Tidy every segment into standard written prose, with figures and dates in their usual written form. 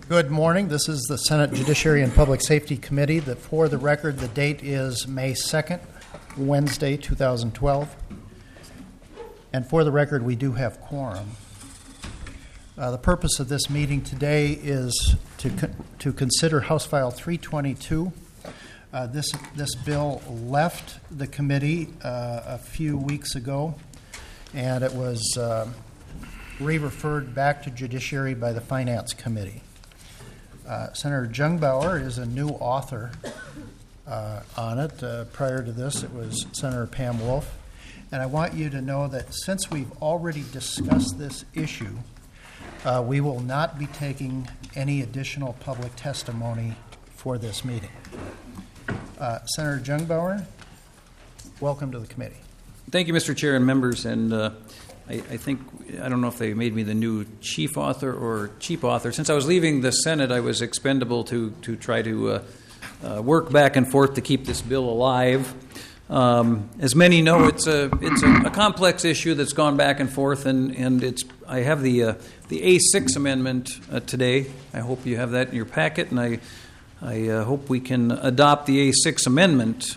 Good morning. This is the Senate Judiciary and Public Safety Committee. For the record, the date is May 2nd, Wednesday, 2012. And for the record, we do have quorum. The purpose of this meeting today is to consider House File 322. This bill left the committee a few weeks ago, and it was re-referred back to Judiciary by the Finance Committee. Senator Jungbauer is a new author on it. Prior to this, it was Senator Pam Wolf. And I want you to know that since we've already discussed this issue, we will not be taking any additional public testimony for this meeting. Senator Jungbauer, welcome to the committee. Thank you, Mr. Chair and members. And I don't know if they made me the new chief author or cheap author. Since I was leaving the Senate, I was expendable to try to work back and forth to keep this bill alive. As many know, it's a complex issue that's gone back and forth, and I have the A6 amendment today. I hope you have that in your packet, and I hope we can adopt the A6 amendment.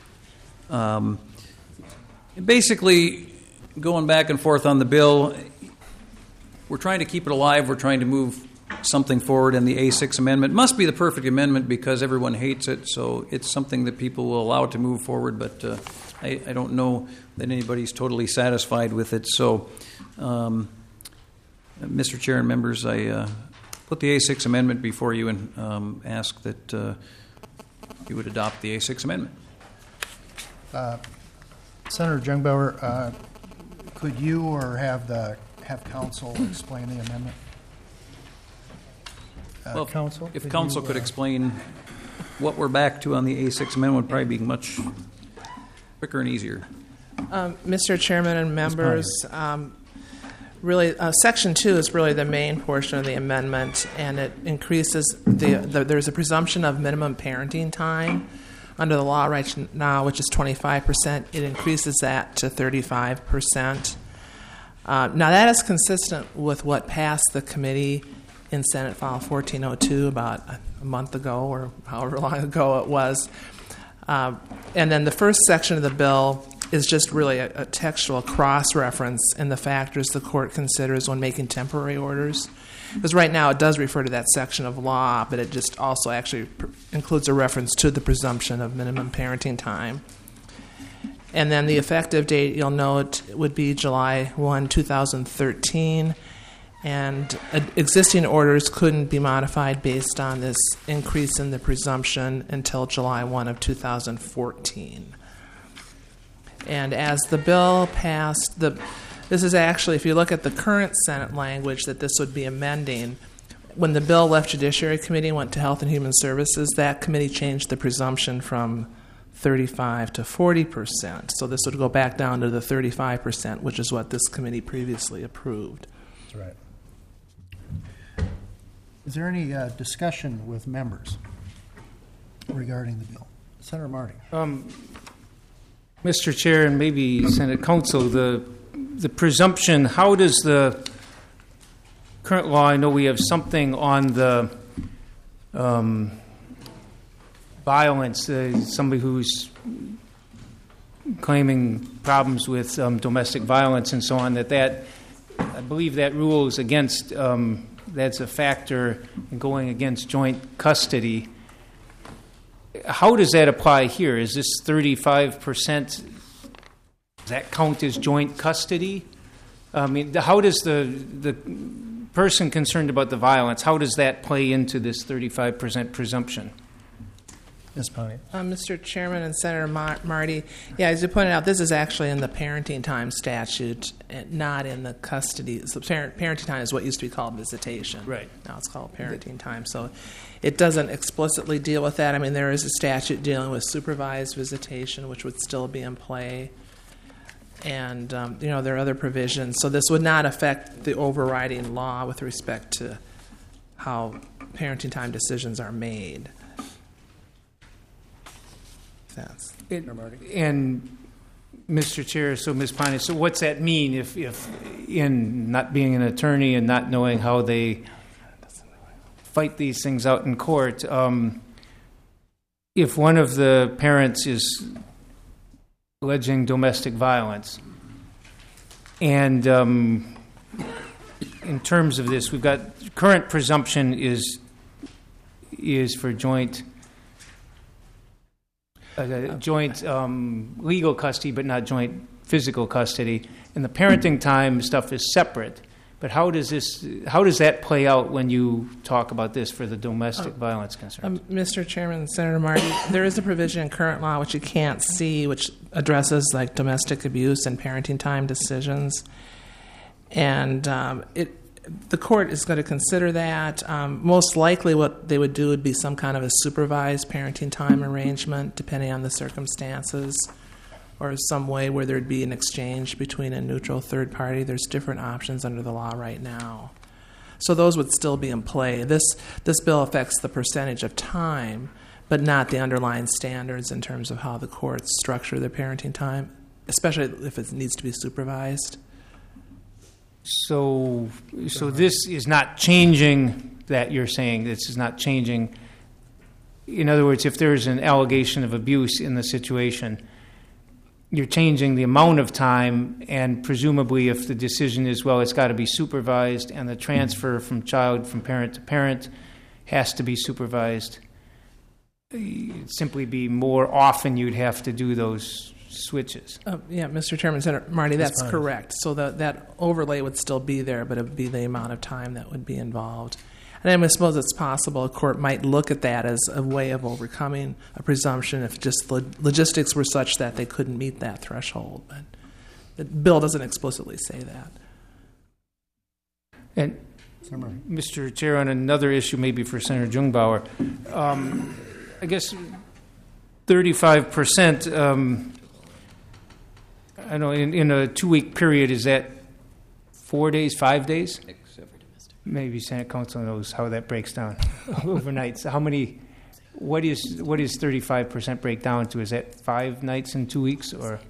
Basically, going back and forth on the bill, we're trying to keep it alive. We're trying to move something forward, and the A6 amendment must be the perfect amendment because everyone hates it, so it's something that people will allow to move forward, but I don't know that anybody's totally satisfied with it. So, Mr. Chair and members, I put the A6 amendment before you and ask that you would adopt the A6 amendment. Senator Jungbauer, could you or have counsel explain the amendment? Well, counsel, if counsel could explain what we're back to on the A6 amendment, would probably be much quicker and easier. Mr. Chairman and members, really, Section 2 is really the main portion of the amendment, and it increases there's a presumption of minimum parenting time under the law right now, which is 25%. It increases that to 35%. Now, that is consistent with what passed the committee in Senate File 1402 about a month ago or however long ago it was. And then the first section of the bill is just really a textual cross-reference in the factors the court considers when making temporary orders. Because right now it does refer to that section of law, but it just also actually includes a reference to the presumption of minimum parenting time. And then the effective date, you'll note, would be July 1, 2013. And existing orders couldn't be modified based on this increase in the presumption until July 1 of 2014. And as the bill passed, this is actually, if you look at the current Senate language that this would be amending, when the bill left Judiciary Committee and went to Health and Human Services, that committee changed the presumption from 35 to 40%. So this would go back down to the 35%, which is what this committee previously approved. That's right. Is there any discussion with members regarding the bill? Senator Marty. Mr. Chair and maybe Senate Counsel, the presumption, how does the current law, I know we have something on the violence, somebody who's claiming problems with domestic violence and so on, that I believe that rule is against, that's a factor in going against joint custody. How does that apply here? Is this 35%, does that count as joint custody? I mean, how does the person concerned about the violence, how does that play into this 35% presumption? Ms. Poney. Mr. Chairman and Senator Marty, as you pointed out, this is actually in the parenting time statute, not in the custody. So parenting time is what used to be called visitation. Right. Now it's called parenting time. So it doesn't explicitly deal with that. I mean, there is a statute dealing with supervised visitation, which would still be in play. And, there are other provisions. So this would not affect the overriding law with respect to how parenting time decisions are made. And Mr. Chair, so Ms. Poney, so what's that mean if in not being an attorney and not knowing how they fight these things out in court. If one of the parents is alleging domestic violence, and in terms of this, we've got current presumption is for joint legal custody, but not joint physical custody, and the parenting time stuff is separate. But how does that play out when you talk about this for the domestic violence concerns? Mr. Chairman, Senator Marty, there is a provision in current law which you can't see, which addresses like domestic abuse and parenting time decisions, and the court is going to consider that. Most likely, what they would do would be some kind of a supervised parenting time arrangement, depending on the circumstances, or some way where there'd be an exchange between a neutral third party. There's different options under the law right now. So those would still be in play. This bill affects the percentage of time, but not the underlying standards in terms of how the courts structure their parenting time, especially if it needs to be supervised. So this is not changing that you're saying. This is not changing. In other words, if there's an allegation of abuse in the situation, you're changing the amount of time, and presumably if the decision is, well, it's got to be supervised, and the transfer from parent to parent has to be supervised, it'd simply be more often you'd have to do those switches. Yeah, Mr. Chairman, Senator Marty, that's correct. So that overlay would still be there, but it would be the amount of time that would be involved. And I suppose it's possible a court might look at that as a way of overcoming a presumption if just logistics were such that they couldn't meet that threshold. But the bill doesn't explicitly say that. And Mr. Chair, on another issue maybe for Senator Jungbauer, I guess 35%, I know in a 2-week period, is that 4 days, 5 days? Maybe Senate Council knows how that breaks down overnight. So what is 35% break down to? Is that 5 nights in 2 weeks, or?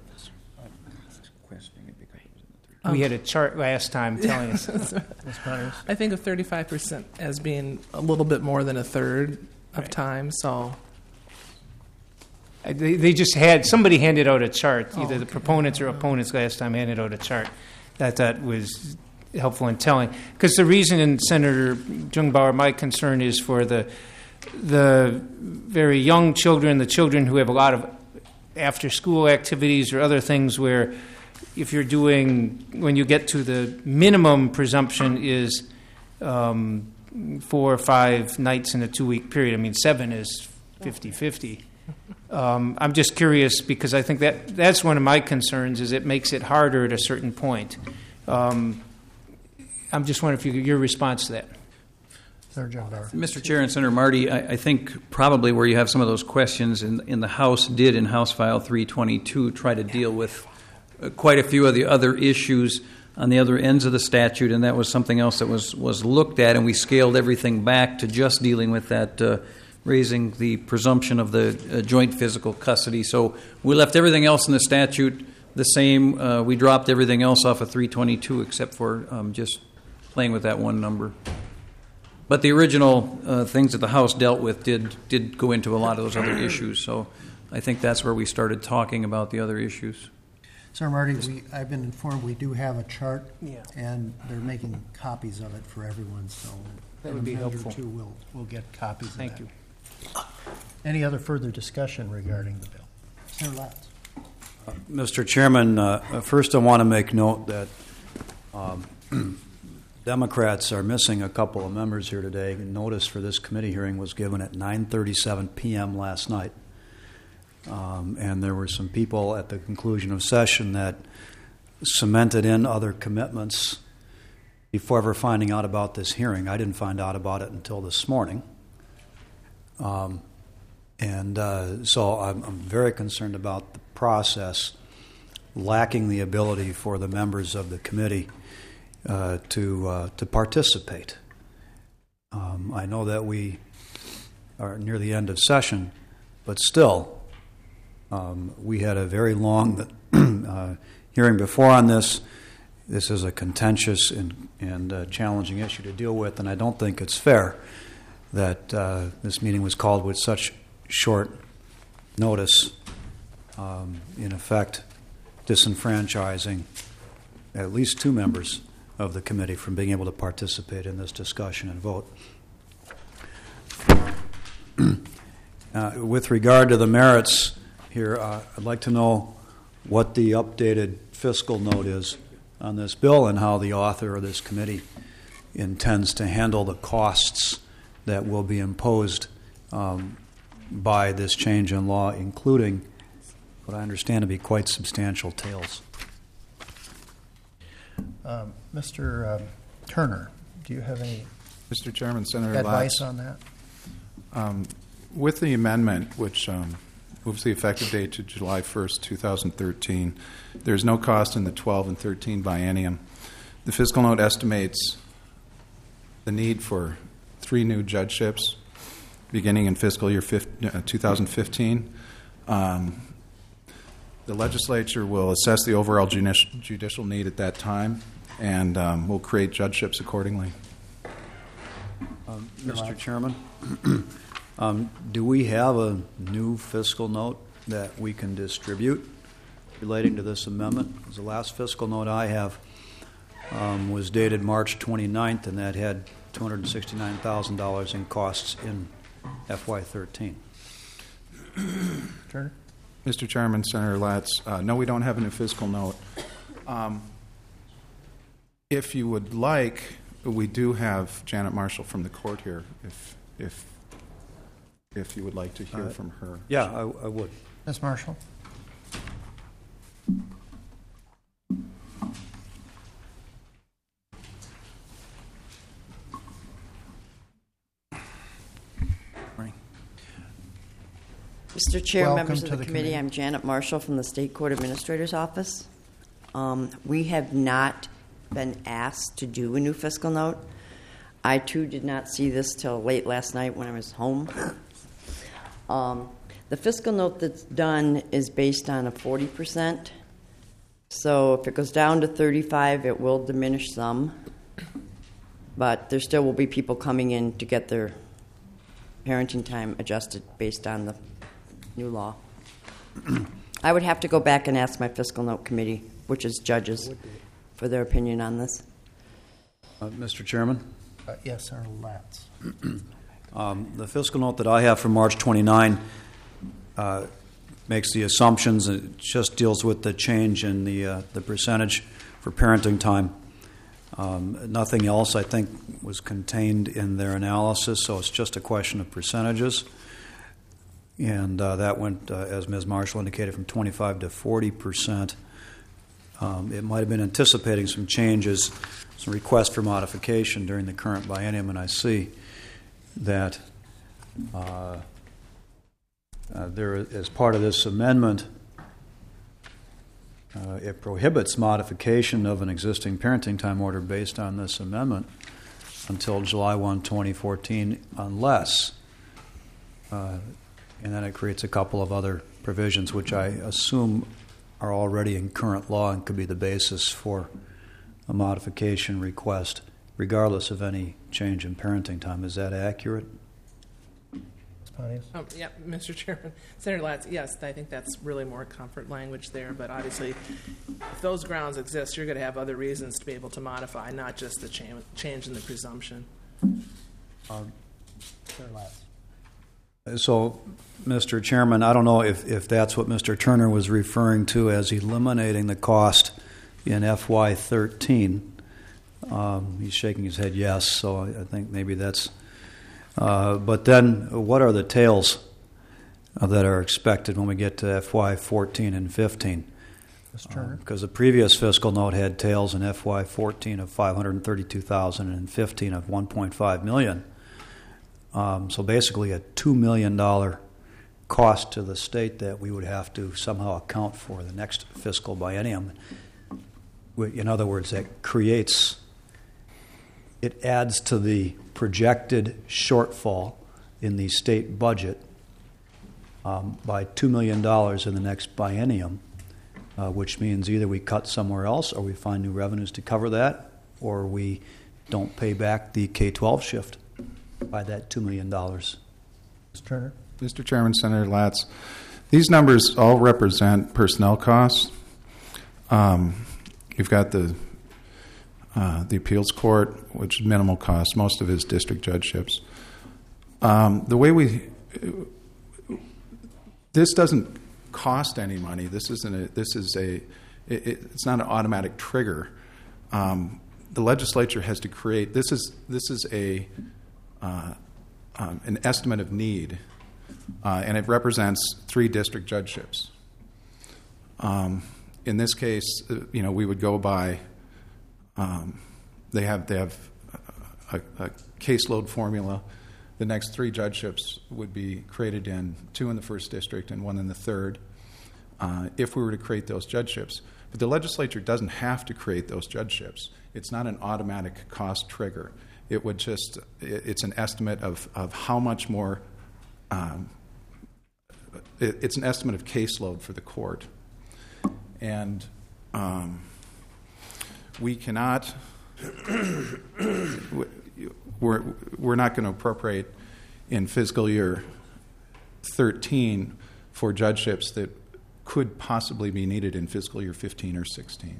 We had a chart last time telling us. I think of 35% as being a little bit more than a third of time. So they just had somebody handed out a chart. Either the proponents or opponents last time handed out a chart that was helpful in telling. Because the reason, in Senator Jungbauer, my concern is for the very young children, the children who have a lot of after-school activities or other things where if you're doing, when you get to the minimum presumption is 4 or 5 nights in a 2-week period. I mean, 7 is 50-50. I'm just curious because I think that's one of my concerns is it makes it harder at a certain point. I'm just wondering if your response to that. Mr. Chair and Senator Marty, I think probably where you have some of those questions in the House did in House File 322 try to deal with quite a few of the other issues on the other ends of the statute, and that was something else that was looked at, and we scaled everything back to just dealing with that, raising the presumption of the joint physical custody. So we left everything else in the statute the same. We dropped everything else off of 322 except for just playing with that one number. But the original things that the House dealt with did go into a lot of those other issues. So I think that's where we started talking about the other issues. Sir Marty, I've been informed we do have a chart, and they're making copies of it for everyone. So that would be helpful. We'll get copies of that. Thank you. Any other further discussion regarding the bill? Senator Latz. Mr. Chairman, first I want to make note that Democrats are missing a couple of members here today. Notice for this committee hearing was given at 9:37 p.m. last night. And there were some people at the conclusion of session that cemented in other commitments before ever finding out about this hearing. I didn't find out about it until this morning. So I'm very concerned about the process lacking the ability for the members of the committee to participate. I know that we are near the end of session, but still, we had a very long hearing before on this. This is a contentious and challenging issue to deal with, and I don't think it's fair that this meeting was called with such short notice, in effect disenfranchising at least two members of the committee from being able to participate in this discussion and vote. With regard to the merits here, I'd like to know what the updated fiscal note is on this bill and how the author of this committee intends to handle the costs that will be imposed by this change in law, including what I understand to be quite substantial tails. Mr. Turner, do you have any Mr. Chairman, Senator advice Latz, on that? with the amendment, which moves the effective date to July 1st, 2013, there's no cost in the 12 and 13 biennium. The fiscal note estimates the need for 3 new judgeships beginning in fiscal year 2015. The legislature will assess the overall judicial need at that time, and will create judgeships accordingly. Mr. Chairman, do we have a new fiscal note that we can distribute relating to this amendment? Because the last fiscal note I have was dated March 29th, and that had $269,000 in costs in FY13. Turner? Mr. Chairman, Senator Latz, no, we don't have a new fiscal note. If you would like, we do have Janet Marshall from the court here, if you would like to hear from her. Yeah, I would. Ms. Marshall? Mr. Chair, Welcome members to of the committee, I'm Janet Marshall from the State Court Administrator's Office. We have not been asked to do a new fiscal note. I, too, did not see this till late last night when I was home. The fiscal note that's done is based on a 40%. So if it goes down to 35, it will diminish some. But there still will be people coming in to get their parenting time adjusted based on the new law. I would have to go back and ask my fiscal note committee, which is judges, for their opinion on this. Mr. Chairman? Yes, Senator Latz. The fiscal note that I have from March 29 makes the assumptions. It just deals with the change in the percentage for parenting time. Nothing else, I think, was contained in their analysis, so it's just a question of percentages. And that went, as Ms. Marshall indicated, from 25 to 40%. It might have been anticipating some changes, some requests for modification during the current biennium, and I see that there, as part of this amendment, it prohibits modification of an existing parenting time order based on this amendment until July 1, 2014, unless, and then it creates a couple of other provisions which I assume are already in current law and could be the basis for a modification request regardless of any change in parenting time. Is that accurate? Yeah, Mr. Chairman. Senator Latz, yes, I think that's really more comfort language there, but obviously if those grounds exist, you're going to have other reasons to be able to modify, not just the change in the presumption. Senator Latz. So, Mr. Chairman, I don't know if that's what Mr. Turner was referring to as eliminating the cost in FY13. He's shaking his head yes, so I think maybe that's... but then what are the tails that are expected when we get to FY14 and 15? Mr. Turner? Because the previous fiscal note had tails in FY14 of $532,000 and 15 of $1.5 million. So basically a $2 million cost to the state that we would have to somehow account for the next fiscal biennium. In other words, that creates, it adds to the projected shortfall in the state budget by $2 million in the next biennium, which means either we cut somewhere else or we find new revenues to cover that, or we don't pay back the K-12 shift. by that $2 million. Mr. Turner? Mr. Chairman, Senator Latz, these numbers all represent personnel costs. You've got the appeals court, which is minimal cost. Most of it is district judgeships. The way this doesn't cost any money. It's not an automatic trigger. The legislature has to create. This is an estimate of need, and it represents 3 district judgeships. In this case, we would go by. They have a caseload formula. The next 3 judgeships would be created in 2 in the 1st district and 1 in the 3rd, if we were to create those judgeships. But the legislature doesn't have to create those judgeships. It's not an automatic cost trigger. It would it's an estimate of how much more. It's an estimate of caseload for the court, and we cannot. We're not going to appropriate in fiscal year 13 for judgeships that could possibly be needed in fiscal year 15 or 16.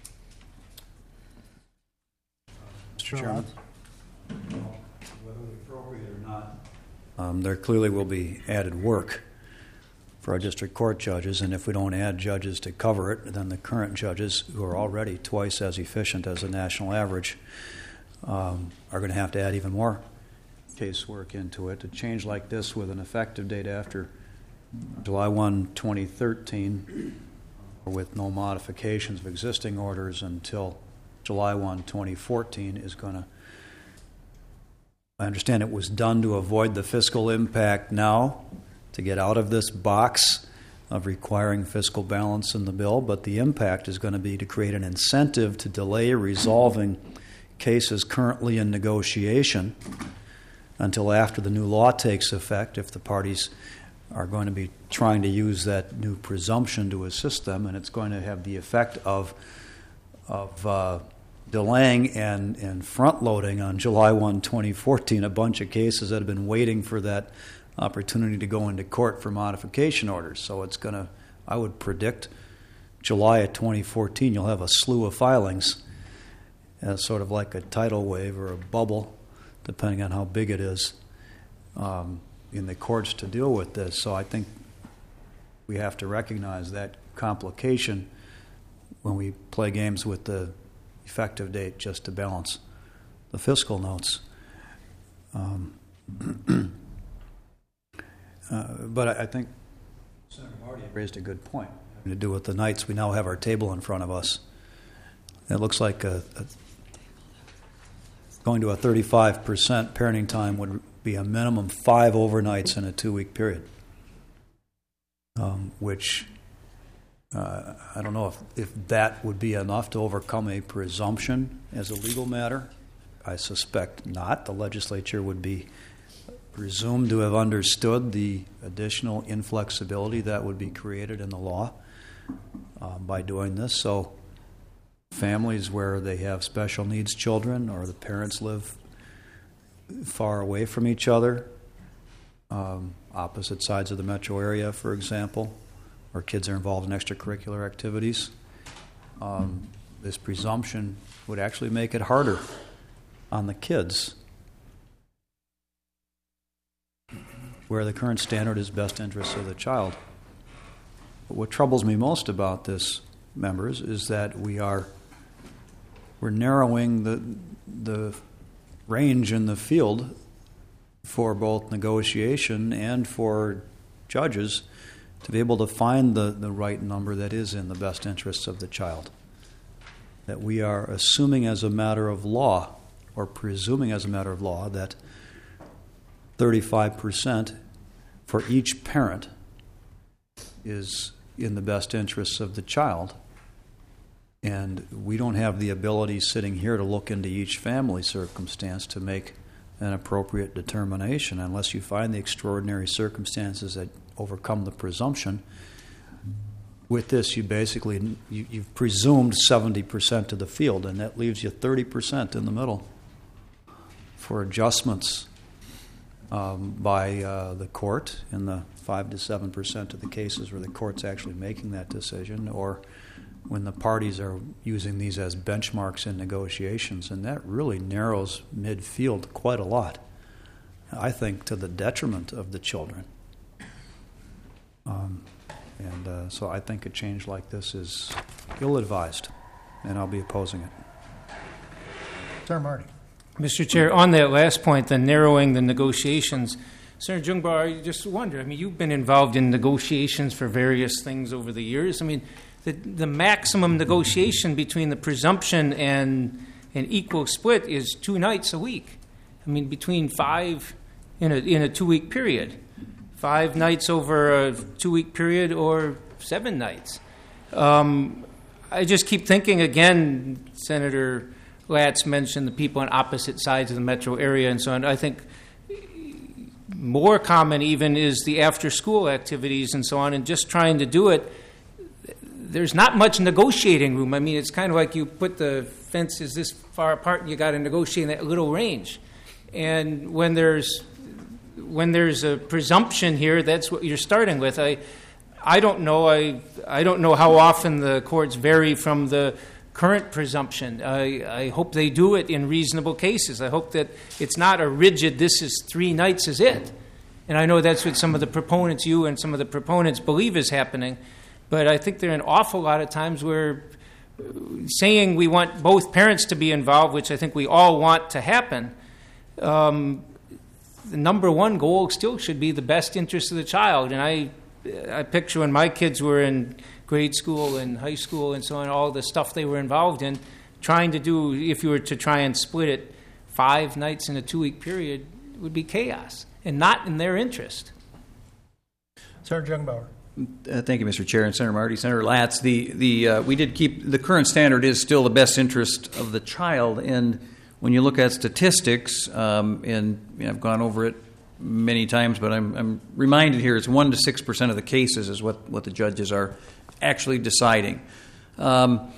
Mr. Chairman? Whether we appropriate it or not, there clearly will be added work for our district court judges, and if we don't add judges to cover it, then the current judges, who are already twice as efficient as the national average, are going to have to add even more casework into it. A change like this with an effective date after July 1, 2013, or with no modifications of existing orders until July 1, 2014, is going to, I understand it was done to avoid the fiscal impact now, to get out of this box of requiring fiscal balance in the bill, but the impact is going to be to create an incentive to delay resolving cases currently in negotiation until after the new law takes effect, if the parties are going to be trying to use that new presumption to assist them, and it's going to have the effect of delaying and front-loading on July 1, 2014, a bunch of cases that have been waiting for that opportunity to go into court for modification orders. So it's going to, I would predict, July of 2014, you'll have a slew of filings, sort of like a tidal wave or a bubble, depending on how big it is, in the courts to deal with this. So I think we have to recognize that complication when we play games with the effective date just to balance the fiscal notes. But I think Senator Marty raised a good point having to do with the nights. We now have our table in front of us. It looks like going to a 35% parenting time would be a minimum 5 overnights in a 2-week period, which I don't know if that would be enough to overcome a presumption as a legal matter. I suspect not. The legislature would be presumed to have understood the additional inflexibility that would be created in the law by doing this. So families where they have special needs children or the parents live far away from each other, opposite sides of the metro area, for example, or kids are involved in extracurricular activities, this presumption would actually make it harder on the kids, where the current standard is best interests of the child. But what troubles me most about this, members, is that we're narrowing the range in the field for both negotiation and for judges to be able to find the right number that is in the best interests of the child. That we are assuming as a matter of law, or presuming as a matter of law, that 35% for each parent is in the best interests of the child. And we don't have the ability sitting here to look into each family circumstance to make an appropriate determination unless you find the extraordinary circumstances that overcome the presumption. With this, you've presumed 70% of the field, and that leaves you 30% in the middle for adjustments by the court in the 5 to 7% of the cases where the court's actually making that decision, or when the parties are using these as benchmarks in negotiations, and that really narrows midfield quite a lot, I think, to the detriment of the children. So I think a change like this is ill-advised, and I'll be opposing it. Senator Marty. Mr. Chair, on that last point, the narrowing the negotiations, Senator Jungbauer, I just wonder, you've been involved in negotiations for various things over the years. The maximum negotiation between the presumption and an equal split is 2 nights a week. Between 5 in a 2-week period. 5 nights over a 2-week period, or 7 nights. I just keep thinking, again, Senator Latz mentioned the people on opposite sides of the metro area and so on. I think more common even is the after-school activities and so on, and just trying to do it. There's not much negotiating room. It's kind of like you put the fences this far apart and you got to negotiate in that little range. And when there's a presumption here, that's what you're starting with. I don't know. I don't know how often the courts vary from the current presumption. I hope they do it in reasonable cases. I hope that it's not a rigid, this is 3 nights is it. And I know that's what some of the proponents, you and some of the proponents, believe is happening. But I think there are an awful lot of times where saying we want both parents to be involved, which I think we all want to happen, the number one goal still should be the best interest of the child. And I picture when my kids were in grade school and high school and so on, all the stuff they were involved in, trying to do, if you were to try and split it 5 nights in a 2-week period, it would be chaos and not in their interest. Senator Jungbauer. Thank you, Mr. Chair, and Senator Marty. Senator Latz, we did keep the current standard is still the best interest of the child, and when you look at statistics, and I've gone over it many times, but I'm reminded here it's 1 to 6% of the cases is what the judges are actually deciding. And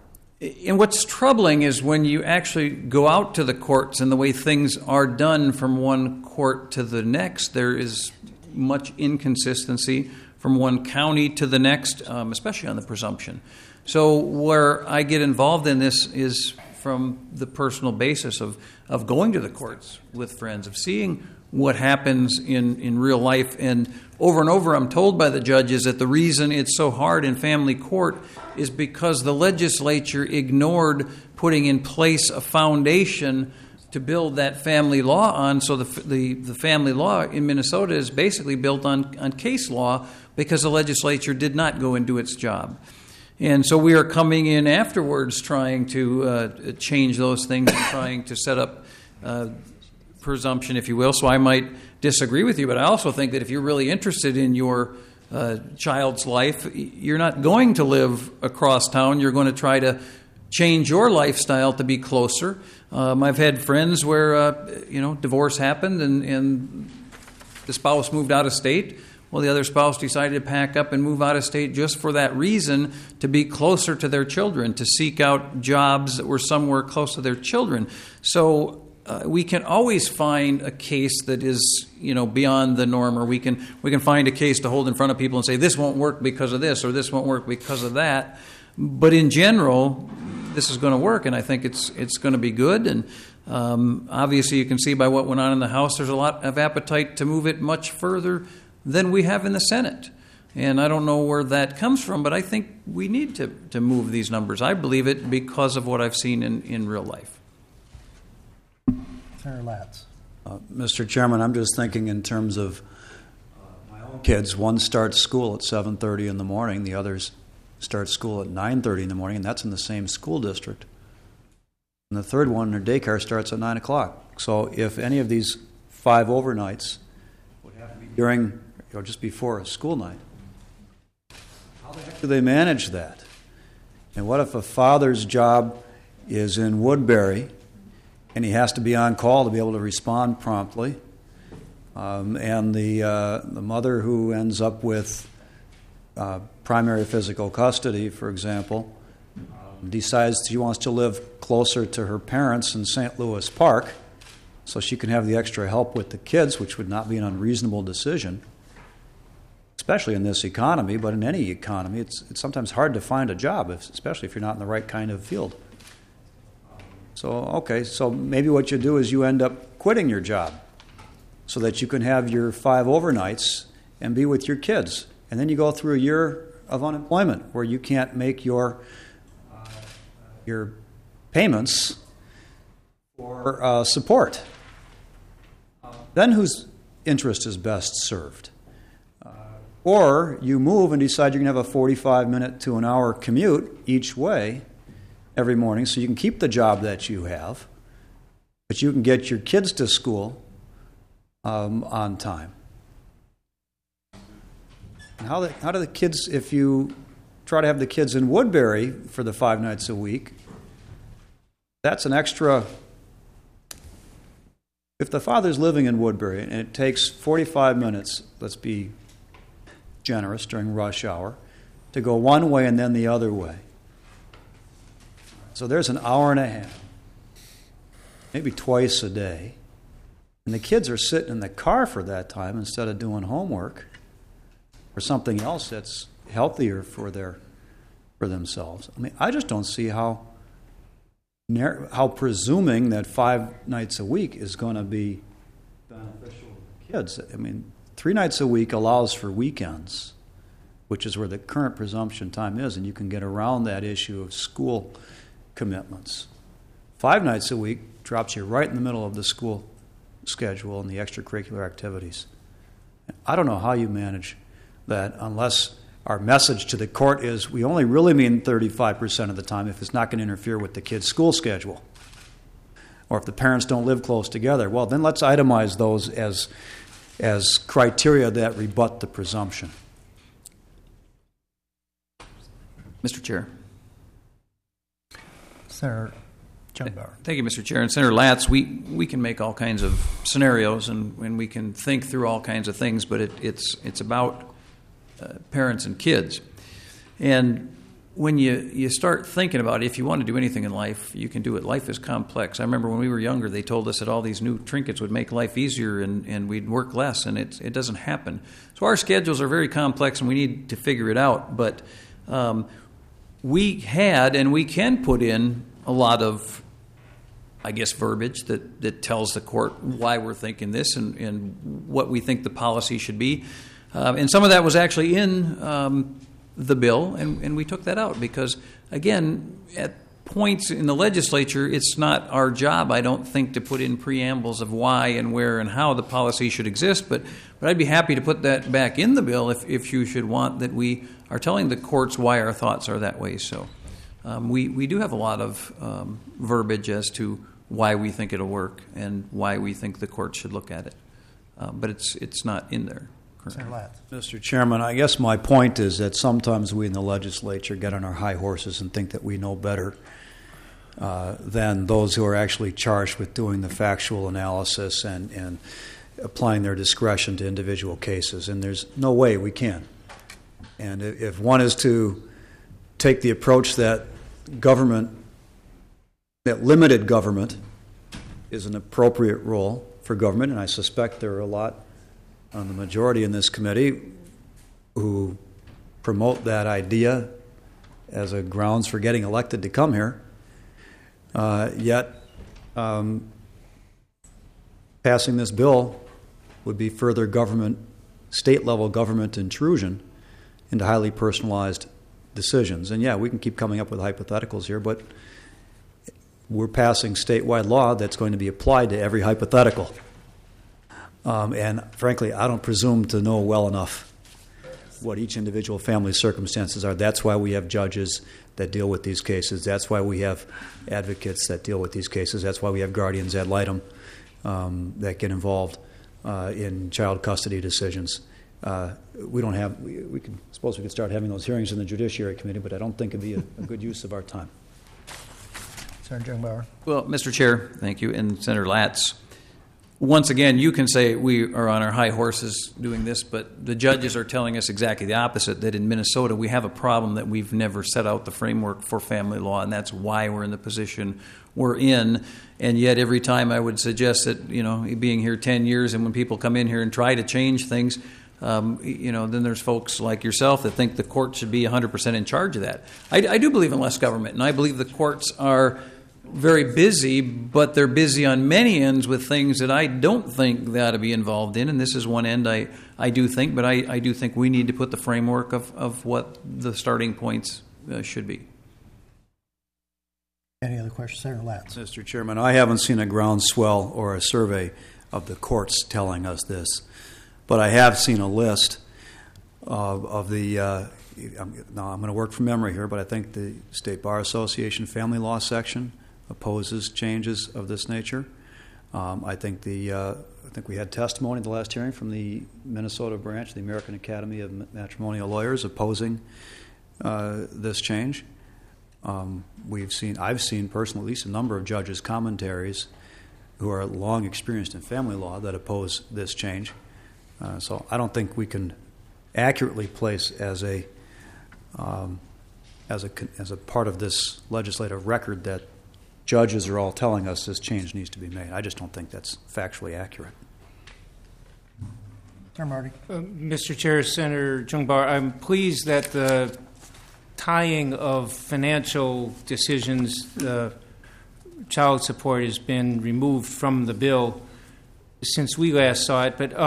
what's troubling is when you actually go out to the courts and the way things are done from one court to the next, there is much inconsistency from one county to the next, especially on the presumption. So where I get involved in this is from the personal basis of going to the courts with friends, of seeing what happens in real life. And over I'm told by the judges that the reason it's so hard in family court is because the legislature ignored putting in place a foundation to build that family law on. So the family law in Minnesota is basically built on case law because the legislature did not go and do its job. And so we are coming in afterwards trying to change those things and trying to set up presumption, if you will. So I might disagree with you, but I also think that if you're really interested in your child's life, you're not going to live across town. You're going to try to change your lifestyle to be closer. I've had friends where, divorce happened and the spouse moved out of state. Well, the other spouse decided to pack up and move out of state just for that reason, to be closer to their children, to seek out jobs that were somewhere close to their children. So we can always find a case that is, beyond the norm, or we can find a case to hold in front of people and say this won't work because of this or this won't work because of that. But in general, this is going to work, and I think it's going to be good. And obviously, you can see by what went on in the House, there's a lot of appetite to move it much further than we have in the Senate. And I don't know where that comes from, but I think we need to move these numbers. I believe it because of what I've seen in real life. Senator Latz. Mr. Chairman, I'm just thinking in terms of my own kids. One starts school at 7:30 in the morning. The others start school at 9:30 in the morning, and that's in the same school district. And the third one, her daycare starts at 9 o'clock. So if any of these 5 overnights would have to be during or just before a school night, how the heck do they manage that? And what if a father's job is in Woodbury and he has to be on call to be able to respond promptly, and the mother who ends up with primary physical custody, for example, decides she wants to live closer to her parents in St. Louis Park, so she can have the extra help with the kids, which would not be an unreasonable decision, especially in this economy, but in any economy. It's sometimes hard to find a job, especially if you're not in the right kind of field. So maybe what you do is you end up quitting your job so that you can have your 5 overnights and be with your kids. And then you go through a year of unemployment where you can't make your payments for support. Then whose interest is best served? Or you move and decide you're going to have a 45-minute to an hour commute each way every morning so you can keep the job that you have, but you can get your kids to school on time. And how do the kids, if you try to have the kids in Woodbury for the 5 nights a week, that's an extra. If the father's living in Woodbury and it takes 45 minutes, let's be generous during rush hour, to go one way and then the other way. So there's an hour and a half, maybe twice a day. And the kids are sitting in the car for that time instead of doing homework or something else that's healthier for themselves. I mean, I just don't see how presuming that 5 nights a week is going to be beneficial to the kids. I mean, 3 nights a week allows for weekends, which is where the current presumption time is, and you can get around that issue of school commitments. 5 nights a week drops you right in the middle of the school schedule and the extracurricular activities. I don't know how you manage that unless our message to the court is we only really mean 35% of the time if it's not going to interfere with the kid's school schedule. Or if the parents don't live close together, well, then let's itemize those as criteria that rebut the presumption. Mr. Chair. Senator Jungbauer. Thank you, Mr. Chair. And Senator Latz, we can make all kinds of scenarios and we can think through all kinds of things, but it's about parents and kids. And when you start thinking about it, if you want to do anything in life, you can do it. Life is complex. I remember when we were younger, they told us that all these new trinkets would make life easier and we'd work less, and it doesn't happen. So our schedules are very complex and we need to figure it out. But we had and we can put in a lot of, I guess, verbiage that tells the court why we're thinking this and what we think the policy should be. And some of that was actually in the bill, and we took that out because, again, at points in the legislature, it's not our job, I don't think, to put in preambles of why and where and how the policy should exist, but I'd be happy to put that back in the bill if you should want that we are telling the courts why our thoughts are that way. So we do have a lot of verbiage as to why we think it'll work and why we think the court should look at it. But it's not in there. Mr. Chairman, I guess my point is that sometimes we in the legislature get on our high horses and think that we know better than those who are actually charged with doing the factual analysis and applying their discretion to individual cases. And there's no way we can. And if one is to take the approach that limited government is an appropriate role for government, and I suspect there are a lot on the majority in this committee who promote that idea as a grounds for getting elected to come here. Yet passing this bill would be further state-level government intrusion into highly personalized decisions. And yeah, we can keep coming up with hypotheticals here, but we're passing statewide law that's going to be applied to every hypothetical. And frankly, I don't presume to know well enough what each individual family's circumstances are. That's why we have judges that deal with these cases. That's why we have advocates that deal with these cases. That's why we have guardians ad litem that get involved in child custody decisions. We could start having those hearings in the Judiciary Committee, but I don't think it'd be a good use of our time. Senator Jungbauer. Well, Mr. Chair, thank you, and Senator Latz, once again, you can say we are on our high horses doing this, but the judges are telling us exactly the opposite, that in Minnesota we have a problem that we've never set out the framework for family law, and that's why we're in the position we're in. And yet every time I would suggest that, being here 10 years and when people come in here and try to change things, then there's folks like yourself that think the court should be 100% in charge of that. I do believe in less government, and I believe the courts are very busy, but they're busy on many ends with things that I don't think they ought to be involved in, and this is one end I do think, but I do think we need to put the framework of what the starting points should be. Any other questions? Senator Latz. Mr. Chairman, I haven't seen a groundswell or a survey of the courts telling us this, but I have seen a list of the now I'm going to work from memory here, but I think the State Bar Association Family Law section opposes changes of this nature. I think we had testimony in the last hearing from the Minnesota branch, the American Academy of Matrimonial Lawyers, opposing this change. I've seen personally at least a number of judges' commentaries who are long experienced in family law that oppose this change. So I don't think we can accurately place as a part of this legislative record that judges are all telling us this change needs to be made. I just don't think that's factually accurate. Senator Marty. Mr. Chair, Senator Jungbauer, I'm pleased that the tying of financial decisions, child support, has been removed from the bill since we last saw it. But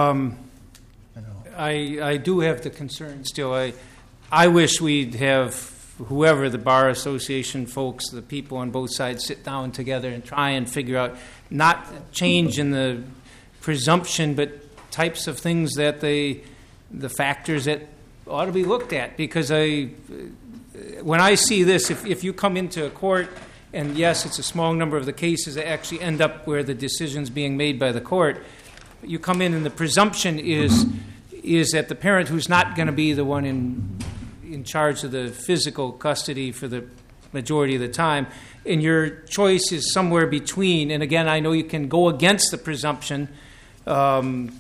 I do have the concern still. I wish we'd have whoever, the Bar Association folks, the people on both sides, sit down together and try and figure out not change in the presumption, but types of things that the factors that ought to be looked at. Because when I see this, if you come into a court, and yes, it's a small number of the cases that actually end up where the decision's being made by the court, you come in and the presumption is that the parent who's not going to be the one in charge of the physical custody for the majority of the time, and your choice is somewhere between. And again, I know you can go against the presumption, and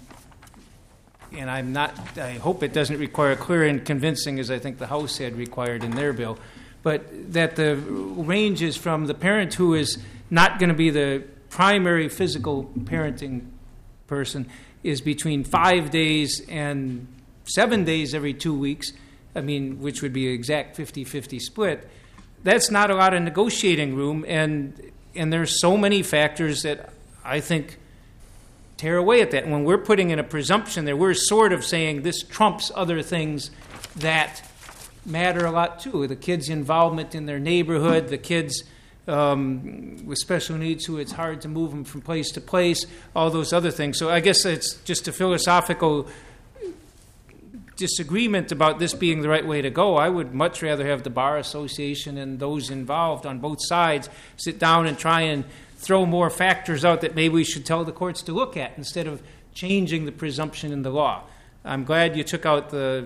I hope it doesn't require clear and convincing, as I think the House had required in their bill, but that the range is from the parent who is not going to be the primary physical parenting person is between 5 days and 7 days every 2 weeks, which would be an exact 50-50 split. That's not a lot of negotiating room, and there's so many factors that I think tear away at that. And when we're putting in a presumption there, we're sort of saying this trumps other things that matter a lot too. The kids' involvement in their neighborhood, the kids with special needs who it's hard to move them from place to place, all those other things. So I guess it's just a philosophical disagreement about this being the right way to go. I would much rather have the Bar Association and those involved on both sides sit down and try and throw more factors out that maybe we should tell the courts to look at instead of changing the presumption in the law. I'm glad you took out the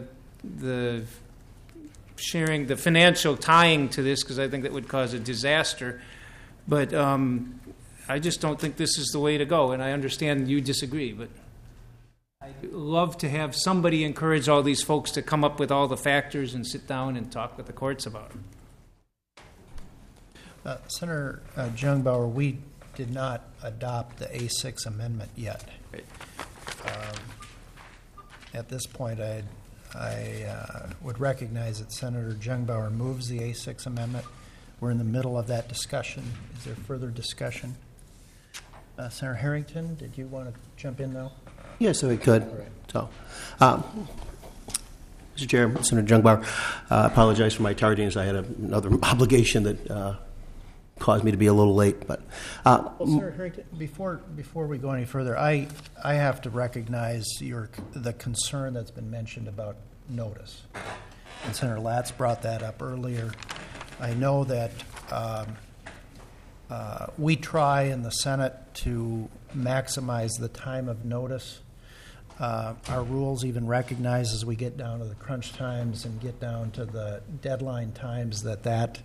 sharing, the financial tying to this, because I think that would cause a disaster. But I just don't think this is the way to go, and I understand you disagree, but I'd love to have somebody encourage all these folks to come up with all the factors and sit down and talk with the courts about them. Senator Jungbauer, we did not adopt the A6 amendment yet. Right. At this point, I would recognize that Senator Jungbauer moves the A6 amendment. We're in the middle of that discussion. Is there further discussion? Senator Harrington, did you want to jump in now? Yes, I could. Right. So, Mr. Chair, Senator Jungbauer, I apologize for my tardiness. I had another obligation that caused me to be a little late. But well, Senator Harrington, before we go any further, I have to recognize the concern that's been mentioned about notice. And Senator Latz brought that up earlier. I know that we try in the Senate to maximize the time of notice. Our rules even recognize as we get down to the crunch times and get down to the deadline times that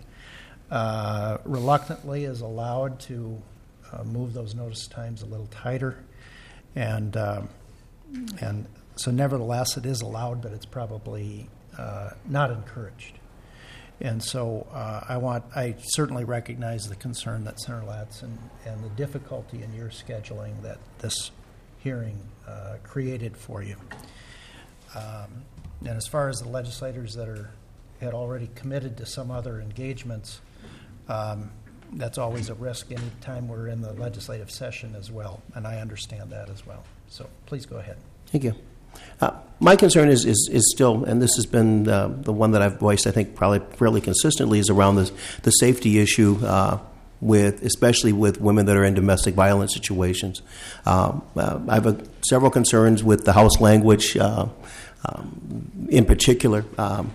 reluctantly is allowed to move those notice times a little tighter. And so nevertheless, it is allowed, but it's probably not encouraged. And so I certainly recognize the concern that Senator Latz and the difficulty in your scheduling that this hearing created for you. And as far as the legislators that had already committed to some other engagements, that's always a risk any time we're in the legislative session as well, and I understand that as well. So please go ahead. Thank you. My concern is still, and this has been the one that I've voiced, I think, probably fairly consistently, is around the safety issue, especially with women that are in domestic violence situations. I have several concerns with the House language in particular.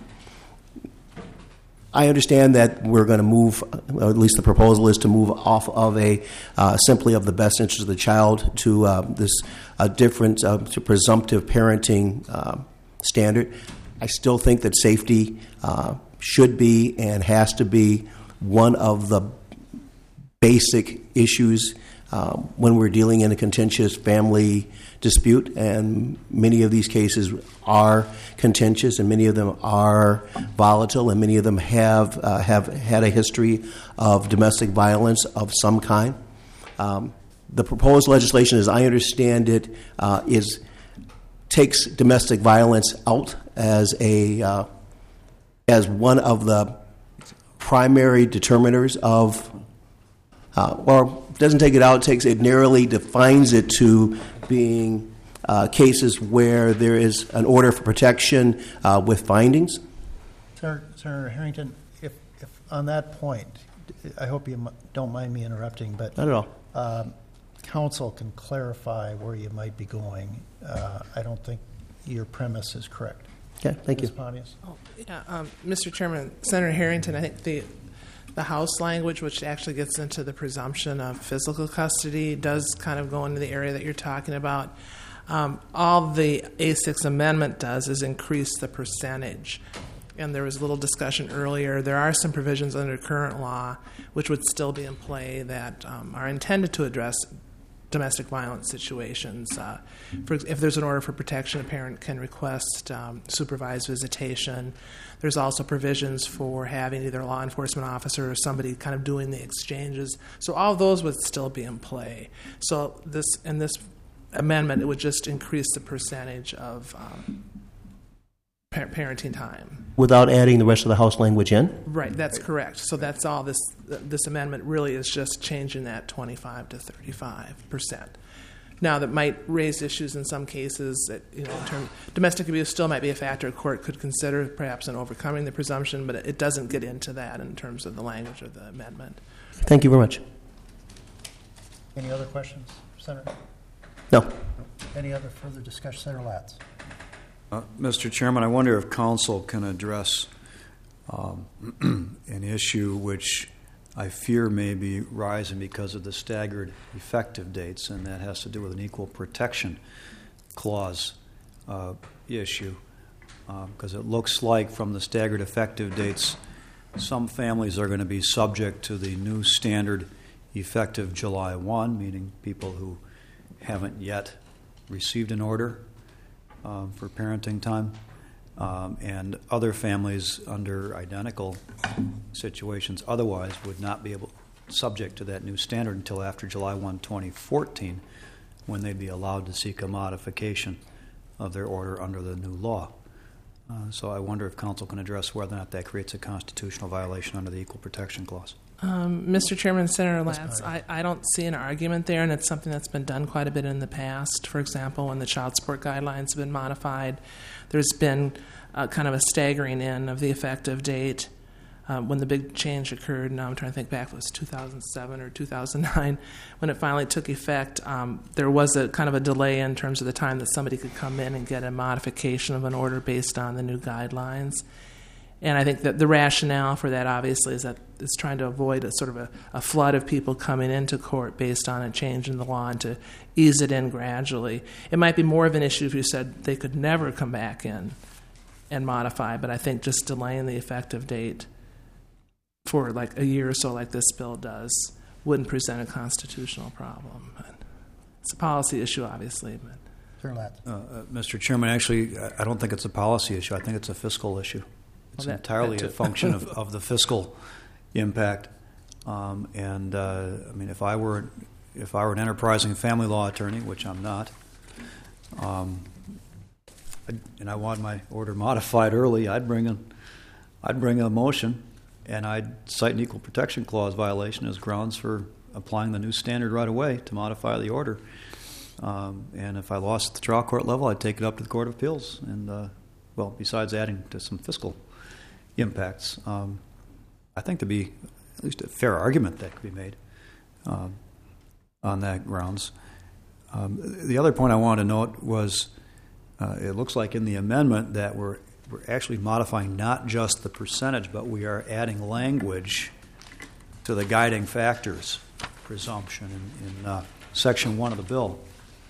I understand that we're going to move, or at least the proposal is to move off of simply of the best interest of the child to this different to presumptive parenting standard. I still think that safety should be and has to be one of the basic issues when we're dealing in a contentious family dispute, and many of these cases are contentious, and many of them are volatile, and many of them have had a history of domestic violence of some kind. The proposed legislation, as I understand it, takes domestic violence out as one of the primary determiners of, or doesn't take it out, it narrowly defines it to being cases where there is an order for protection with findings. Senator Harrington, if on that point, I hope you don't mind me interrupting, but not at all. Council can clarify where you might be going. I don't think your premise is correct. Okay, thank you. Ms. Pontius? Mr. Chairman, Senator Harrington, I think the House language, which actually gets into the presumption of physical custody, does kind of go into the area that you're talking about. All the A6 amendment does is increase the percentage. And there was a little discussion earlier. There are some provisions under current law which would still be in play that are intended to address domestic violence situations. If there's an order for protection, a parent can request supervised visitation. There's also provisions for having either a law enforcement officer or somebody kind of doing the exchanges. So all of those would still be in play. So this amendment, it would just increase the percentage of parenting time. Without adding the rest of the House language in? Right, that's correct. So that's all this amendment really is, just changing that 25 to 35%. Now, that might raise issues in some cases that, in terms, domestic abuse still might be a factor a court could consider perhaps in overcoming the presumption, but it doesn't get into that in terms of the language of the amendment. Thank you very much. Any other questions, Senator? No. Any other further discussion? Senator Latz? Mr. Chairman, I wonder if council can address an issue which I fear may be rising because of the staggered effective dates, and that has to do with an equal protection clause issue. Because it looks like from the staggered effective dates, some families are going to be subject to the new standard effective July 1, meaning people who haven't yet received an order for parenting time, and other families under identical situations otherwise would not be subject to that new standard until after July 1, 2014, when they'd be allowed to seek a modification of their order under the new law. So I wonder if council can address whether or not that creates a constitutional violation under the Equal Protection Clause. Mr. Chairman, Senator Latz, I don't see an argument there, and it's something that's been done quite a bit in the past. For example, when the child support guidelines have been modified, there's been kind of a staggering in of the effective date. When the big change occurred, now I'm trying to think back, it was 2007 or 2009, when it finally took effect, there was a kind of a delay in terms of the time that somebody could come in and get a modification of an order based on the new guidelines. And I think that the rationale for that, obviously, is that it's trying to avoid a sort of a flood of people coming into court based on a change in the law and to ease it in gradually. It might be more of an issue if you said they could never come back in and modify, but I think just delaying the effective date for like a year or so like this bill does wouldn't present a constitutional problem. It's a policy issue, obviously. But Senator Latz. Mr. Chairman, actually, I don't think it's a policy issue. I think it's a fiscal issue. It's Well, entirely that a too. function of the fiscal impact. I mean, if I were an enterprising family law attorney, which I'm not, and I want my order modified early, I'd bring a motion, and I'd cite an equal protection clause violation as grounds for applying the new standard right away to modify the order. And if I lost at the trial court level, I'd take it up to the Court of Appeals. And besides adding to some fiscal impacts, I think to be at least a fair argument that could be made on that grounds. The other point I wanted to note was it looks like in the amendment that we're actually modifying not just the percentage, but we are adding language to the guiding factors presumption in Section 1 of the bill.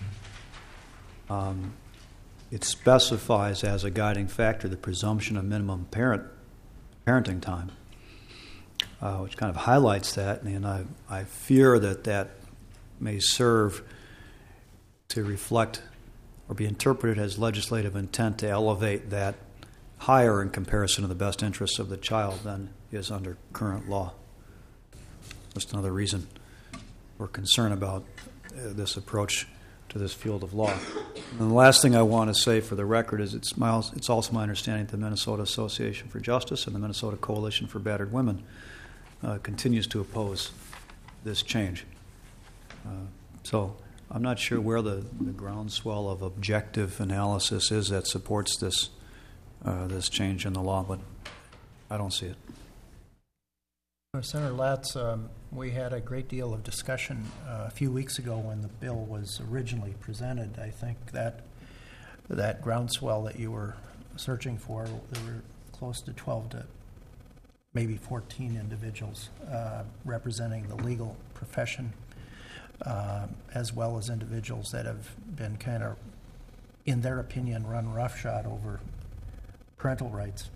It specifies as a guiding factor the presumption of minimum parenting time, which kind of highlights that, and I fear that may serve to reflect or be interpreted as legislative intent to elevate that higher in comparison to the best interests of the child than is under current law. Just another reason we're concerned about this approach to this field of law. And the last thing I want to say for the record is it's also my understanding that the Minnesota Association for Justice and the Minnesota Coalition for Battered Women continues to oppose this change. So I'm not sure where the groundswell of objective analysis is that supports this change in the law, but I don't see it. Senator Latz, we had a great deal of discussion a few weeks ago when the bill was originally presented. I think that groundswell that you were searching for, there were close to 12 to maybe 14 individuals representing the legal profession, as well as individuals that have been kind of, in their opinion, run roughshod over parental rights.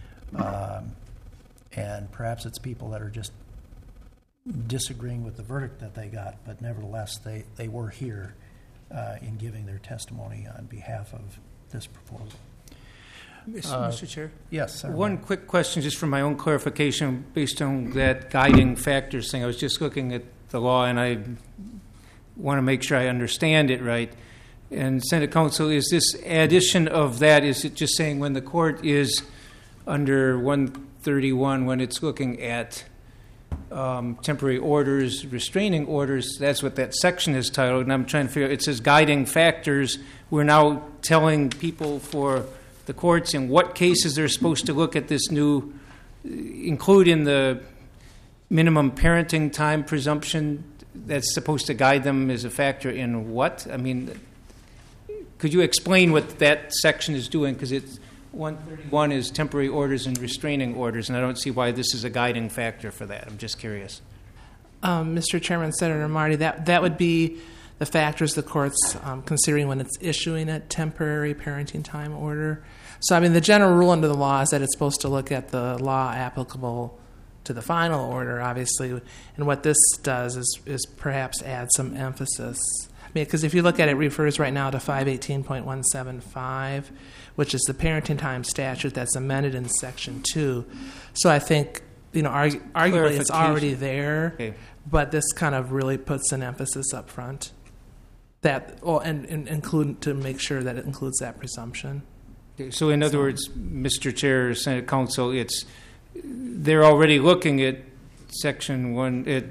And perhaps it's people that are just disagreeing with the verdict that they got, but nevertheless, they were here in giving their testimony on behalf of this proposal. Mr. Chair? Yes, Senator. One quick question just for my own clarification based on that guiding factors thing. I was just looking at the law, and I want to make sure I understand it right. And Senate Counsel, is this addition of that, is it just saying when the court is under 131, when it's looking at temporary orders, restraining orders, that's what that section is titled, and I'm trying to figure out, it says guiding factors. We're now telling people for the courts in what cases they're supposed to look at this new, include in the minimum parenting time presumption that's supposed to guide them as a factor in what? I mean, could you explain what that section is doing? Because it's 131 is temporary orders and restraining orders, and I don't see why this is a guiding factor for that. I'm just curious. Mr. Chairman, Senator Marty, that would be the factors the court's considering when it's issuing a temporary parenting time order. So, I mean, the general rule under the law is that it's supposed to look at the law applicable to the final order, obviously, and what this does is perhaps add some emphasis. I mean, because if you look at it, it refers right now to 518.175, which is the parenting time statute that's amended in Section 2. So I think, arguably it's already there, Okay. but this kind of really puts an emphasis up front and include to make sure that it includes that presumption. Okay, so in other words, Mr. Chair, Senate Counsel, they're already looking at Section 1 at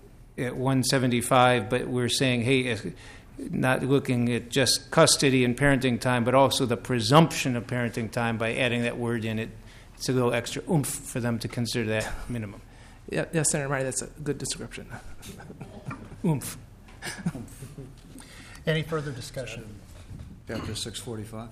175, but we're saying, hey, not looking at just custody and parenting time, but also the presumption of parenting time by adding that word in it. It's a little extra oomph for them to consider that minimum. Yeah, yes, Senator Marty, that's a good description. Oomph. Any further discussion? Chapter 645.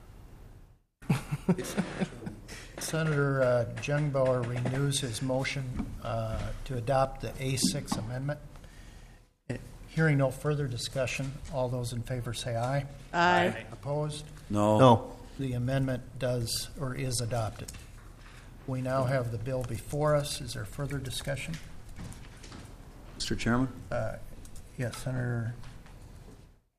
Senator Jungbauer renews his motion to adopt the A6 amendment. Hearing no further discussion, all those in favor say aye. Aye. Opposed? No. The amendment does or is adopted. We now have the bill before us. Is there further discussion? Mr. Chairman? Yes, Senator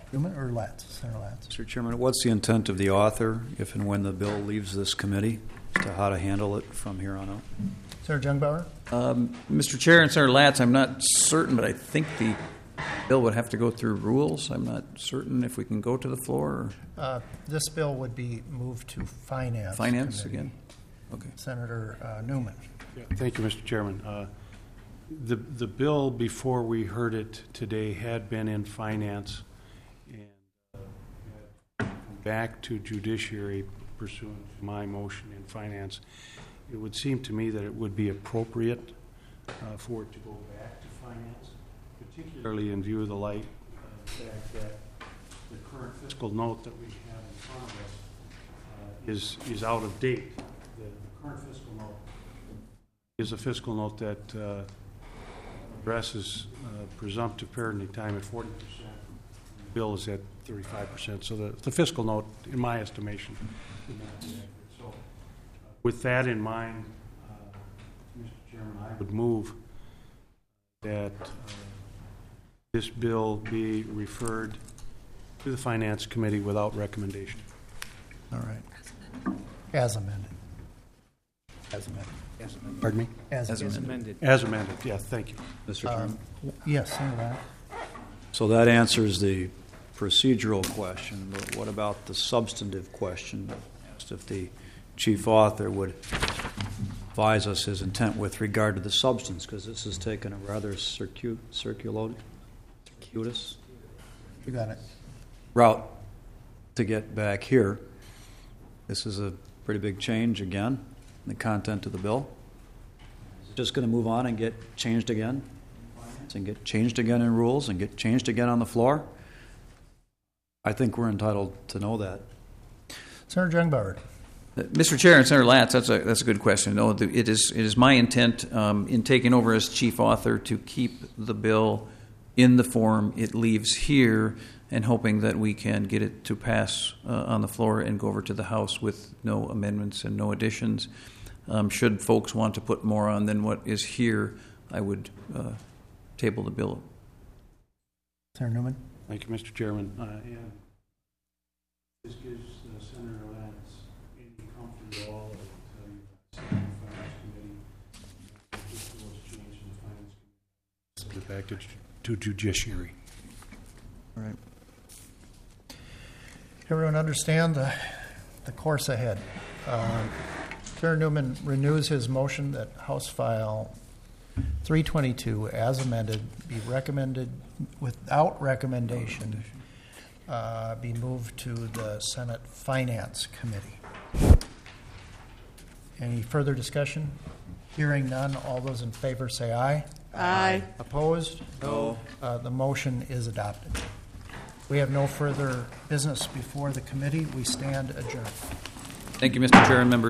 Newman or Latz? Senator Latz. Mr. Chairman, what's the intent of the author if and when the bill leaves this committee as to how to handle it from here on out? Senator Jungbauer? Mr. Chair and Senator Latz, I'm not certain, but I think the bill would have to go through rules. I'm not certain if we can go to the floor or This bill would be moved to Finance. finance Committee. again. Okay. Senator Newman. Yeah, thank you, Mr. Chairman. The bill, before we heard it today, had been in Finance and had come back to Judiciary pursuant to my motion in Finance. It would seem to me that it would be appropriate for it to go back to Finance, particularly in view of the light of the fact that the current fiscal note that we have in front of us is out of date. The current fiscal note is a fiscal note that addresses presumptive parenting time at 40%. The bill is at 35%. So the fiscal note, in my estimation, would not be accurate. So with that in mind, Mr. Chairman, I would move that this bill be referred to the Finance Committee without recommendation. All right. As amended. As amended. Pardon me? As amended. Amended. As amended, yes, thank you. Mr. Chairman? Yes, Senator Latz. So that answers the procedural question, but what about the substantive question? Asked if the chief author would advise us his intent with regard to the substance, because this has taken a rather circuitous You got it. route to get back here. This is a pretty big change again in the content of the bill. Is it just going to move on and get changed again? And get changed again in rules and get changed again on the floor? I think we're entitled to know that. Senator Jungbauer. Mr. Chair and Senator Latz, that's a good question. No, it is my intent in taking over as chief author to keep the bill in the form it leaves here, and hoping that we can get it to pass on the floor and go over to the House with no amendments and no additions. Should folks want to put more on than what is here, I would table the bill. Senator Newman. Thank you, Mr. Chairman. And this gives Senator Lance any comfort at all that the Finance Committee, this bill was changed in the Finance Committee, back to Judiciary. All right. Everyone understand the course ahead. Senator Newman renews his motion that House File 322, as amended, be recommended without recommendation, be moved to the Senate Finance Committee. Any further discussion? Hearing none, all those in favor say aye. Aye. Opposed? No. The motion is adopted. We have no further business before the committee. We stand adjourned. Thank you, Mr. Chair and members.